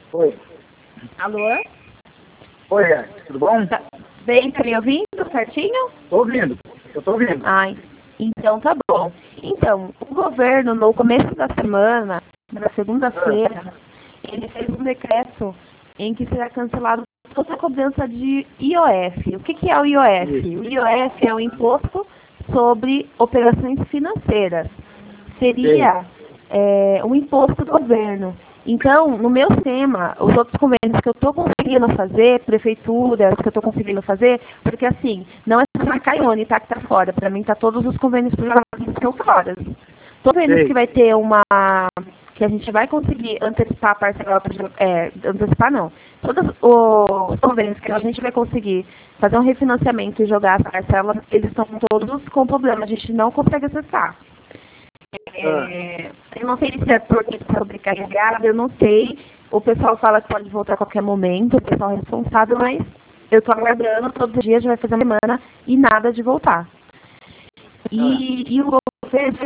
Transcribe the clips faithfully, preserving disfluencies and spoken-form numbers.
Oi. Alô? Oi, é. Tudo bom? Tá bem, tá me ouvindo certinho? Tô ouvindo. Eu tô ouvindo. Ai, então tá bom. Então, o governo, no começo da semana, na segunda-feira, ele fez um decreto em que será cancelado toda a cobrança de I O F. O que, que é o I O F? Isso. O I O F é o Imposto sobre Operações Financeiras. Seria é, um imposto do governo. Então, no meu sistema, os outros convênios que eu estou conseguindo fazer, prefeituras que eu estou conseguindo fazer, porque assim, não é só a Caione, tá, que está fora. Para mim, tá todos os convênios privados que estão fora. Todos eles que vai ter uma... que a gente vai conseguir antecipar a parcela, é, antecipar não, todos os convênios que a gente vai conseguir fazer um refinanciamento e jogar as parcelas, eles estão todos com problema, a gente não consegue acessar. É, eu não sei se é porque está sobrecarregado, eu não sei. O pessoal fala que pode voltar a qualquer momento, o pessoal é responsável, mas eu estou aguardando, todos os dias já vai fazer uma semana e nada de voltar. E, e o governo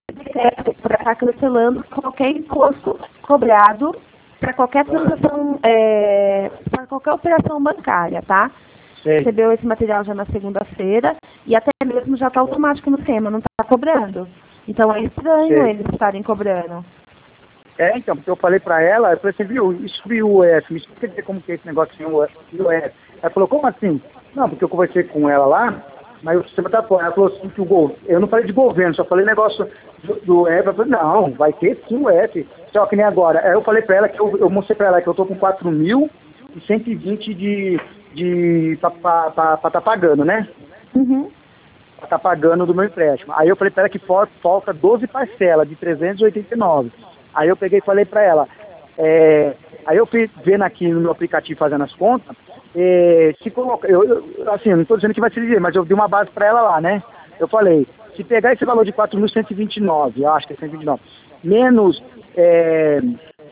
para estar cancelando qualquer imposto cobrado para qualquer transação, é, para qualquer operação bancária, tá? Sei. Recebeu esse material já na segunda-feira e até mesmo já está automático no tema, não está cobrando. Então é estranho Sei. eles estarem cobrando. É, então, porque eu falei pra ela, eu falei assim, viu, isso viu o U F, me explica como que é esse negócio de U F. Ela falou, como assim? Não, porque eu conversei com ela lá, mas o sistema tá fora. Ela falou assim que o governo, eu não falei de governo, só falei negócio do, do U F. Ela falou, não, vai ter sim o U F. Só que nem agora. Aí eu falei pra ela que eu, eu mostrei pra ela que eu tô com quatro mil e cento e vinte de, de pra, pra, pra, pra tá pagando, né? Uhum. Pra tá pagando do meu empréstimo. Aí eu falei pra ela que for, falta doze parcelas de trezentos e oitenta e nove. Aí eu peguei e falei pra ela, é, aí eu fui vendo aqui no meu aplicativo fazendo as contas, é, se coloca, eu, eu, assim, eu não estou dizendo que vai se dizer, mas eu dei uma base pra ela lá, né? Eu falei, se pegar esse valor de quatro mil cento e vinte e nove, eu acho que é cento e vinte e nove, menos, é,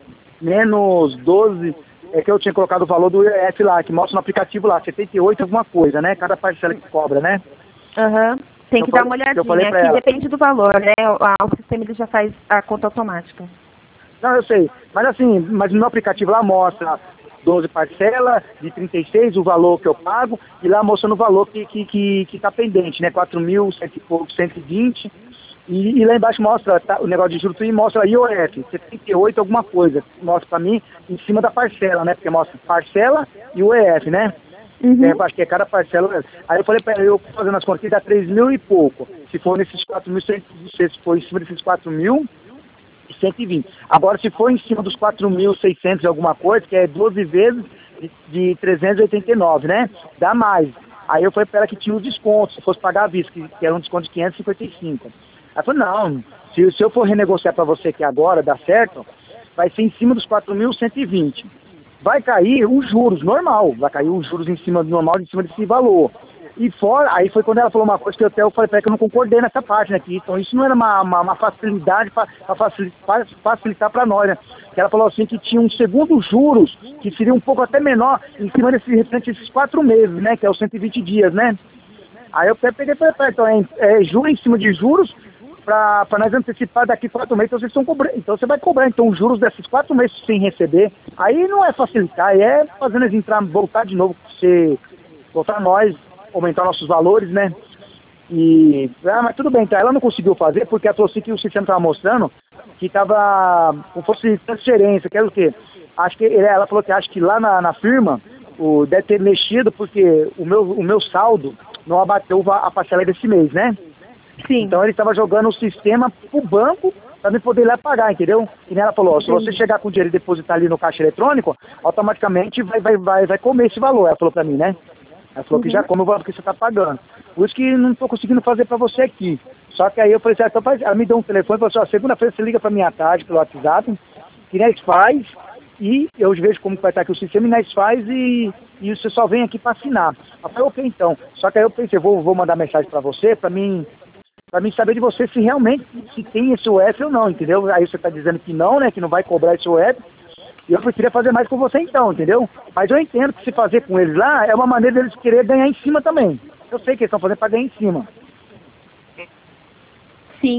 menos doze, é que eu tinha colocado o valor do I F lá, que mostra no aplicativo lá, setenta e oito alguma coisa, né? Cada parcela que cobra, né? Uhum. Tem Eu que falei, dar uma eu falei olhadinha, pra que ela. depende do valor, né? O, o sistema ele já faz a conta automática. Não, eu sei. Mas assim, mas no aplicativo lá mostra doze parcelas de trinta e seis, o valor que eu pago, e lá mostrando o valor que, que, que, que tá pendente, né? quatro mil, cento e pouco, cento e vinte. E, e lá embaixo mostra tá, o negócio de juros e mostra I O F, setenta e oito alguma coisa. Mostra pra mim em cima da parcela, né? Porque mostra parcela e o I F, né? Uhum. É, acho que é cada parcela. Aí eu falei pra ela, eu fazendo as contas, dá três mil e pouco. Se for nesses quatro mil, se for em cima desses quatro mil, cento e vinte. Agora, se for em cima dos quatro mil e seiscentos alguma coisa, que é doze vezes de, de trezentos e oitenta e nove, né? Dá mais. Aí eu falei para ela que tinha os descontos, se fosse pagar à vista, que, que era um desconto de quinhentos e cinquenta e cinco. Ela falou, não, se, se eu for renegociar para você aqui agora, dá certo, vai ser em cima dos quatro mil cento e vinte. Vai cair os juros, normal, vai cair os juros em cima do normal, em cima desse valor. E fora, aí foi quando ela falou uma coisa que eu até eu falei para ela que eu não concordei nessa parte, né? Que, então isso não era uma, uma, uma facilidade para facilitar, facilitar para nós, né? Que ela falou assim que tinha um segundo juros, que seria um pouco até menor, em cima desse restante desses quatro meses, né? Que é os cento e vinte dias, né? Aí eu até peguei e falei, então é, é juros em cima de juros, para nós antecipar daqui quatro meses, então vocês estão cobrando, então você vai cobrar então os juros desses quatro meses sem receber. Aí não é facilitar, aí é fazendo eles entrar, voltar de novo, você, voltar nós, aumentar nossos valores, né? E, ah, mas tudo bem, então ela não conseguiu fazer porque ela falou assim que o sistema estava mostrando que estava, como fosse transferência, que era o quê? Acho que, ela falou que acho que lá na, na firma, o, deve ter mexido porque o meu, o meu saldo não abateu a parcela desse mês, né? Sim. Então ele estava jogando o sistema pro banco para me poder ir lá pagar, entendeu? E ela falou, ó, se você chegar com o dinheiro e depositar ali no caixa eletrônico, automaticamente vai, vai, vai, vai comer esse valor, ela falou para mim, né? Ela falou Uhum. que já come o valor que você está pagando. Por isso que não estou conseguindo fazer para você aqui. Só que aí eu falei assim, ah, então faz... ela me deu um telefone e falou assim, ó, segunda-feira você liga para mim à tarde pelo WhatsApp, que nós faz, e eu vejo como vai estar aqui o sistema, e nós faz e, e você só vem aqui para assinar. Eu falei, ok, então. Só que aí eu pensei, eu vou, vou mandar mensagem para você, para mim, para mim saber de você se realmente se tem esse U F ou não, entendeu? Aí você está dizendo que não, né, que não vai cobrar esse U F, e eu preferia fazer mais com você então, entendeu? Mas eu entendo que se fazer com eles lá é uma maneira deles querer ganhar em cima também. Eu sei que eles estão fazendo para ganhar em cima. Sim,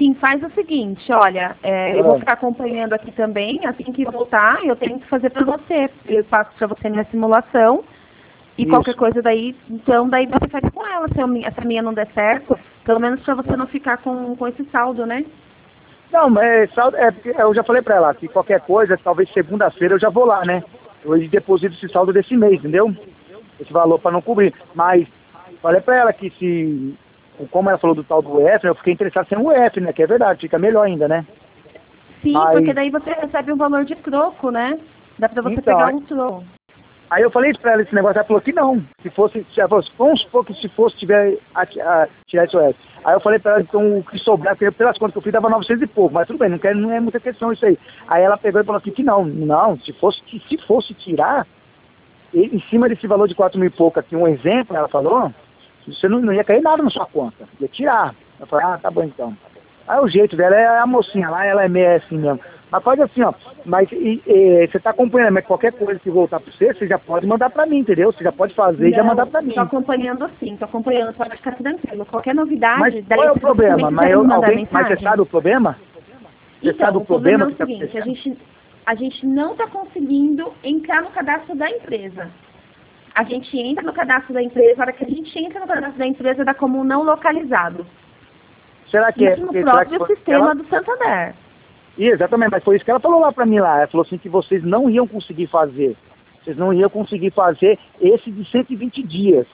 Sim, faz o seguinte, olha, é, eu vou ficar acompanhando aqui também, assim que voltar, eu tenho que fazer para você, eu faço para você minha simulação, e Isso. qualquer coisa daí, então daí você faz com ela, se, eu, se a minha não der certo, pelo menos para você não ficar com, com esse saldo, né? Não, mas saldo, é, porque eu já falei para ela que qualquer coisa, talvez segunda-feira eu já vou lá, né? Eu deposito esse saldo desse mês, entendeu? Esse valor para não cobrir. Mas falei para ela que se, como ela falou do tal do U F, eu fiquei interessado em ser um U F, né? Que é verdade, fica melhor ainda, né? Sim, mas... porque daí você recebe um valor de troco, né? Dá para você então, pegar um troco. Aí eu falei isso pra ela, esse negócio, ela falou que não. Se fosse, se ela falou, vamos supor que se fosse tiver a, a, tirar esse U F. Aí eu falei pra ela, então o que sobrar, porque pelas contas que eu fiz dava novecentos e pouco, mas tudo bem, não, quer, não é muita questão isso aí. Aí ela pegou e falou assim que não, não, se fosse, que, se fosse tirar, em cima desse valor de quatro mil e pouco aqui, um exemplo, ela falou, você não, não ia cair nada na sua conta, ia tirar. Eu falei, ah, tá bom então. Aí o jeito dela é a mocinha lá, ela é meio assim mesmo. Mas pode assim, ó, mas e, e, você tá acompanhando, mas qualquer coisa que voltar pra você, você já pode mandar pra mim, entendeu? Você já pode fazer e já mandar pra mim. Tô acompanhando sim, tô acompanhando, pode ficar tranquilo. Qualquer novidade, mas daí qual é o problema? Mas, eu, alguém, mas você sabe o problema? Você então, sabe o o problema, problema é o seguinte, a gente, a gente não tá conseguindo entrar no cadastro da empresa. A gente entra no cadastro da empresa, a hora que a gente entra no cadastro da empresa, dá como não localizado. Será que é? No próprio que sistema ela... do Santander. Exatamente, mas foi isso que ela falou lá pra mim lá. Ela falou assim que vocês não iam conseguir fazer. Vocês não iam conseguir fazer esse de cento e vinte dias.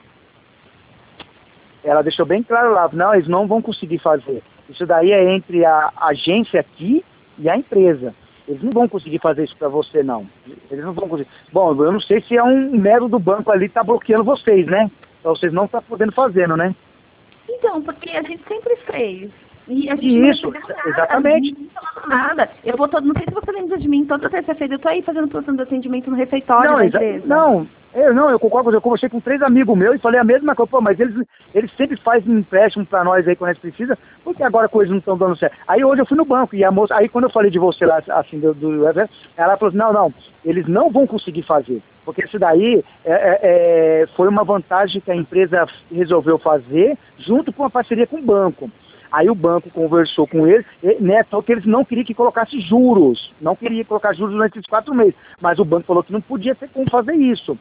Ela deixou bem claro lá, não, eles não vão conseguir fazer. Isso daí é entre a agência aqui e a empresa. Eles não vão conseguir fazer isso pra você, não. Eles não vão conseguir. Bom, eu não sei se é um mero do banco ali que tá bloqueando vocês, né? Então vocês não estão podendo fazendo, né? Então, porque a gente sempre fez. E a gente Isso, não nada, exatamente. Não nada. Eu vou todo, não sei se você lembra de mim, toda terça-feira eu tô aí fazendo plantão de atendimento no refeitório não, da exa- empresa. Não, eu não, eu concordo, eu conversei com três amigos meus e falei a mesma coisa, pô, mas eles, eles sempre fazem um empréstimo pra nós aí quando a gente precisa, porque agora coisas não estão dando certo. Aí hoje eu fui no banco e a moça, aí quando eu falei de você lá, assim, do, do ela falou assim, não, não, eles não vão conseguir fazer, porque isso daí é, é, é, foi uma vantagem que a empresa resolveu fazer junto com a parceria com o banco. Aí o banco conversou com eles, né, só que eles não queriam que colocasse juros, não queria colocar juros durante esses quatro meses, mas o banco falou que não podia ter como fazer isso,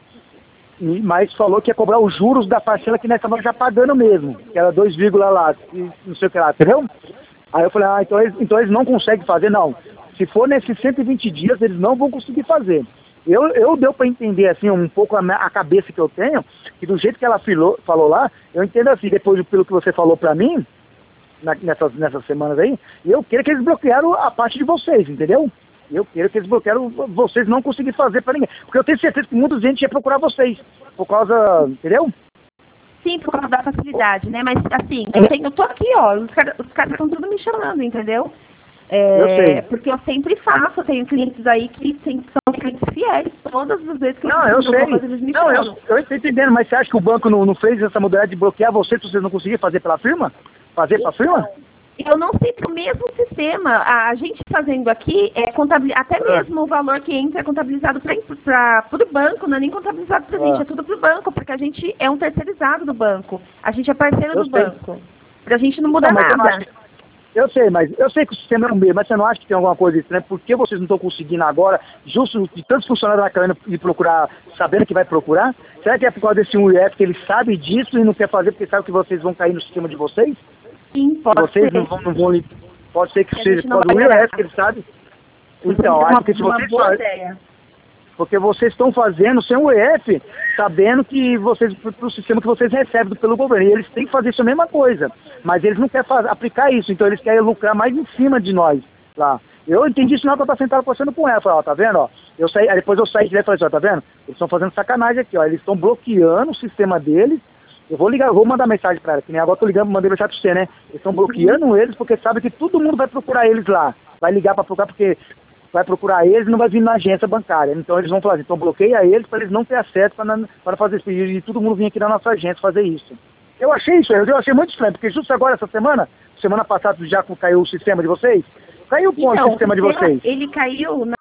e, mas falou que ia cobrar os juros da parcela que nós estávamos já pagando mesmo, que era dois, lá, não sei o que lá, entendeu? Aí eu falei, ah, então eles, então eles não conseguem fazer, não, se for nesses cento e vinte dias, eles não vão conseguir fazer. Eu, eu deu para entender assim um pouco a, a cabeça que eu tenho, que do jeito que ela falou, falou lá, eu entendo assim, depois pelo que você falou para mim, Na, nessas, nessas semanas aí, e eu quero que eles bloquearam a parte de vocês, entendeu? Eu quero que eles bloquearam vocês não conseguirem fazer pra ninguém. Porque eu tenho certeza que muita gente ia procurar vocês, por causa, entendeu? Sim, por causa da facilidade, né? Mas assim, eu, tenho, eu tô aqui, ó, os caras os caras estão tudo me chamando, entendeu? É, eu sei. Porque eu sempre faço, eu tenho clientes aí que sempre são clientes fiéis, todas as vezes que eu Não, eu sei. Coisa, eles me não, chamam. eu, eu estou entendendo, mas você acha que o banco não, não fez essa modalidade de bloquear vocês se vocês não conseguirem fazer pela firma? Fazer para a firma? Eu não sei para o mesmo sistema. A gente fazendo aqui, é contabil... até mesmo o valor que entra é contabilizado para o banco, não é nem contabilizado para a gente, é tudo para o banco, porque a gente é um terceirizado do banco. A gente é parceiro eu do sei. banco. Para a gente não muda não, nada. Eu, eu sei, mas eu sei que o sistema é o mesmo, mas você não acha que tem alguma coisa estranha? Por que vocês não estão conseguindo agora, justo de tantos funcionários na câmera e procurar, sabendo que vai procurar? Será que é por causa desse U F que ele sabe disso e não quer fazer porque sabe que vocês vão cair no sistema de vocês? Sim, pode vocês ser. não vão, não vão, pode ser que Que a seja gente por não causa do vai U F ganhar. que ele sabe. Então, Então, uma, acho que se uma vocês boa fazem, ideia. porque vocês estão fazendo sem o U F, sabendo que vocês, para o sistema que vocês recebem pelo governo, e eles têm que fazer isso a mesma coisa, mas eles não querem fazer, aplicar isso, então eles querem lucrar mais em cima de nós lá. Eu entendi isso na hora que eu estava sentado conversando com ela, falei, ó, tá vendo, ó, eu saí, aí depois eu saí de lá e falei, ó, tá vendo, eles estão fazendo sacanagem aqui, ó, eles estão bloqueando o sistema deles. Eu vou ligar, eu vou mandar mensagem para ela, que nem agora eu tô ligando, mandei mensagem para você, né? Eles estão bloqueando eles porque sabe que todo mundo vai procurar eles lá. Vai ligar para procurar porque vai procurar eles e não vai vir na agência bancária. Então eles vão falar assim, então bloqueia eles para eles não ter acesso para fazer isso. E todo mundo vir aqui na nossa agência fazer isso. Eu achei isso, eu achei muito estranho, porque justo agora, essa semana, semana passada já caiu o sistema de vocês, caiu o Então, o sistema de vocês. Ele caiu na...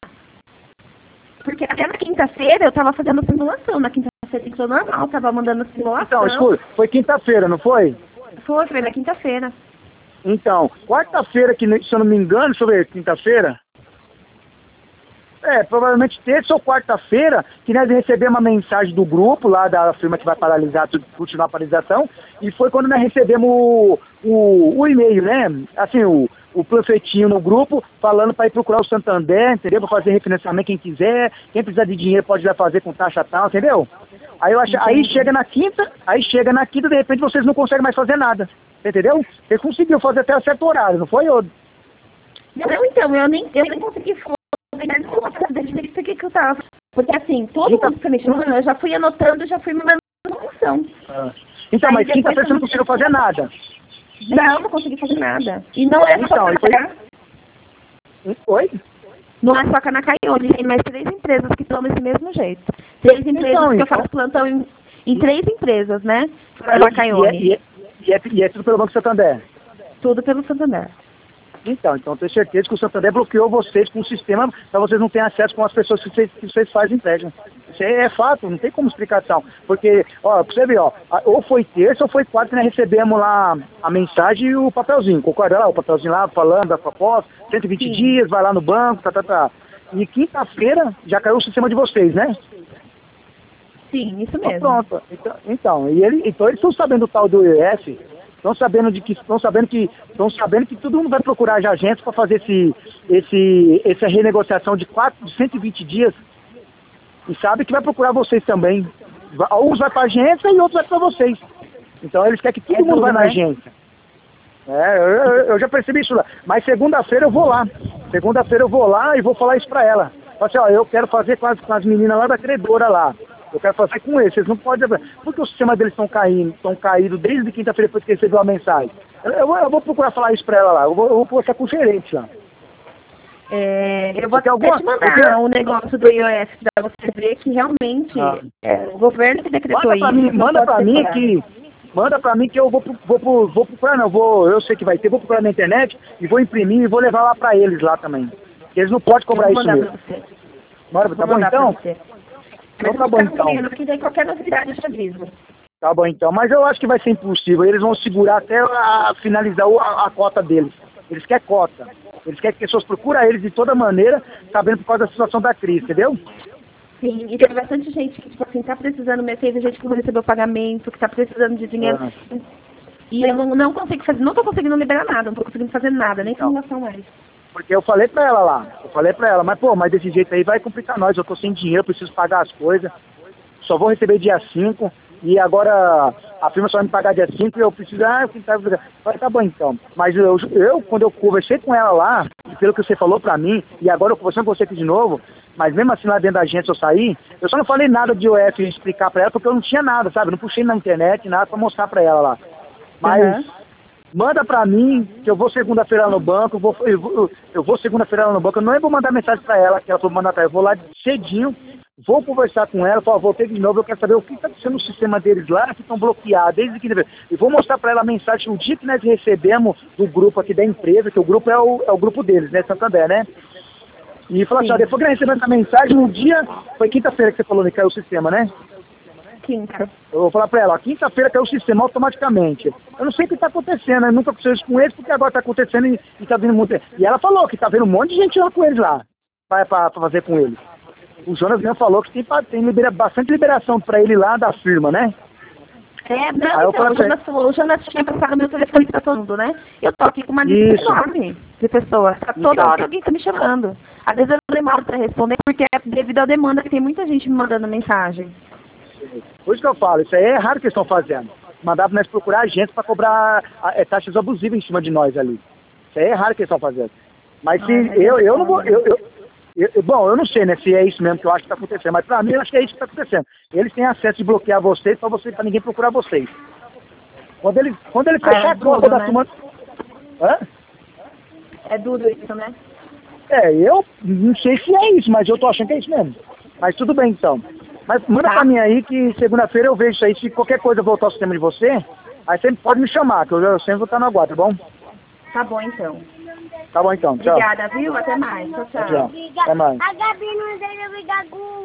Porque até na quinta-feira eu estava fazendo simulação, na quinta-feira entrou normal, estava mandando simulação. Então, escuta, foi quinta-feira, não foi? Foi, foi na quinta-feira. Então, quarta-feira, que se eu não me engano, deixa eu ver, quinta-feira? É, provavelmente terça ou quarta-feira, que nós recebemos uma mensagem do grupo lá da firma que vai paralisar, tudo, continuar a paralisação, e foi quando nós recebemos o, o, o e-mail, né? Assim, o, o panfletinho no grupo, falando para ir procurar o Santander, entendeu? Para fazer refinanciamento quem quiser, quem precisar de dinheiro pode ir lá fazer com taxa tal, entendeu? Aí, eu acho, aí chega na quinta, aí chega na quinta, de repente vocês não conseguem mais fazer nada, entendeu? Você conseguiu fazer até certo horário, não foi, ô? Não, então, eu nem, eu nem consegui falar por que que eu tava. Porque assim, todo Então, mundo que me chamando, eu já fui anotando, já fui me mandando função. Ah. Então, mas quinta-feira você não conseguiu fazer nada. Não, não consegui fazer nada. E não é só Então, na foi... Caione. Oi? Não é só na Caione, tem mais três empresas que estão desse mesmo jeito. Três empresas Então, que então... eu faço plantão em, em três empresas, né? E, Na Caione. e, é, e, é, e é tudo pelo Banco Santander? Tudo pelo Santander. Então, então eu tenho certeza que o Santander bloqueou vocês com o sistema para vocês não terem acesso com as pessoas que vocês, que vocês fazem empréstimo. Isso é fato, não tem como explicação. Porque, ó, pra você ver, ó, ou foi terça ou foi quarta que nós recebemos lá a mensagem e o papelzinho. Concorda lá? O papelzinho lá falando da proposta, cento e vinte Sim. dias, vai lá no banco, tá, tá, tá. E quinta-feira já caiu o sistema de vocês, né? Sim, isso mesmo. mesmo. Ah, pronto. Então, então, e ele, então eles estão sabendo do tal do I F, estão sabendo de que estão sabendo que estão sabendo que todo mundo vai procurar já agentes para fazer esse esse essa renegociação de quatro, de cento e vinte dias, e sabe que vai procurar vocês também. Uns vai para a agência e outros vai para vocês. Então eles querem que todo é mundo tudo, vá na né? agência. É, eu, eu já percebi isso lá. Mas segunda-feira eu vou lá. Segunda-feira eu vou lá e vou falar isso para ela. Fala assim, ó, eu quero fazer com as, com as meninas lá da credora lá. Eu quero fazer com eles, vocês não podem... Porque o sistema deles estão caindo, estão caídos desde quinta-feira depois que recebeu a mensagem. Eu, eu, eu vou procurar falar isso pra ela lá, eu vou, eu vou conversar com o gerente lá. É, eu vou até alguma... te mandar o um negócio do I O F pra você ver que realmente ah. é, o governo que decretou manda pra isso. Mim, manda pra mim que... Manda pra mim que eu vou, vou, vou, vou procurar, não, vou, eu sei que vai ter, vou procurar na internet e vou imprimir e vou levar lá pra eles lá também. Eles não podem cobrar isso mesmo. Bora, tá bom então? Mas então tá bom então. Que tem qualquer novidade, eu te aviso. Tá bom então, mas eu acho que vai ser impossível. Eles vão segurar até a, finalizar a, a cota deles. Eles querem cota. Eles querem que pessoas procurem eles de toda maneira, sabendo por causa da situação da crise, entendeu? Sim, e tem bastante gente que, tipo assim, tá precisando, teve gente que não recebeu pagamento, que tá precisando de dinheiro. Ah. E eu não, não consigo fazer, não tô conseguindo liberar nada, não tô conseguindo fazer nada, nem simulação mais. Porque eu falei pra ela lá, eu falei pra ela, mas pô, mas desse jeito aí vai complicar nós, eu tô sem dinheiro, preciso pagar as coisas, só vou receber dia cinco, e agora a firma só vai me pagar dia cinco e eu preciso, ah, eu tá, falei, tá bom então. Mas eu, eu, quando eu conversei com ela lá, pelo que você falou pra mim, e agora eu conversando com você aqui de novo, mas mesmo assim lá dentro da agência eu saí, eu só não falei nada de I O F explicar pra ela, porque eu não tinha nada, sabe, não puxei na internet, nada pra mostrar pra ela lá. Mas... Uhum. Manda pra mim, que eu vou segunda-feira no banco, eu vou, eu vou, eu vou segunda-feira no banco, eu não vou mandar mensagem pra ela, que ela falou mandar pra ela, eu vou lá cedinho, vou conversar com ela, falo, voltei de novo, eu quero saber o que está acontecendo no sistema deles lá, que estão bloqueados, desde que... E vou mostrar pra ela a mensagem, o dia que nós recebemos do grupo aqui da empresa, que o grupo é o, é o grupo deles, né, Santander, né? E falar assim, ó, depois que nós recebemos essa mensagem, no dia, foi quinta-feira que você falou que caiu o sistema, né? Quinta. Eu vou falar pra ela, quinta-feira caiu o sistema automaticamente. Eu não sei o que tá acontecendo, eu nunca aconteceu isso com eles, porque agora tá acontecendo e, e tá vindo muito... E ela falou que tá vendo um monte de gente lá com eles lá, pra, pra, pra fazer com eles. O Jonas mesmo falou que tem, tem libera, bastante liberação pra ele lá da firma, né? É, não, então, o Jonas, o Jonas tinha passado meu telefone pra todo mundo, né? Eu tô aqui com uma lista enorme de pessoas. Tá toda hora alguém tá me chamando. Às vezes eu demoro pra responder, porque é devido à demanda que tem muita gente me mandando mensagem. Por isso que eu falo, isso aí é errado que eles estão fazendo. Mandar pra nós procurar agentes para cobrar é, taxas abusivas em cima de nós ali. Isso aí é errado que eles estão fazendo. Mas se ah, eu, eu não vou... Eu, eu, eu, bom, eu não sei, né, se é isso mesmo que eu acho que está acontecendo, mas pra mim eu acho que é isso que está acontecendo. Eles têm acesso de bloquear vocês para você, para ninguém procurar vocês. Quando ele, quando ele fechar ah, é a conta da turma... Hã? É duro isso, né? É, eu não sei se é isso, mas eu tô achando que é isso mesmo. Mas tudo bem então. Mas manda tá. pra mim aí que segunda-feira eu vejo isso aí. Se qualquer coisa voltar ao sistema de você, aí sempre pode me chamar, que eu, eu sempre vou estar no aguardo, tá bom? Tá bom então. Tá bom então, tchau. Obrigada, viu? Até mais. Tchau, tchau. Tchau. Até mais. A Gabi não deixa eu brigar com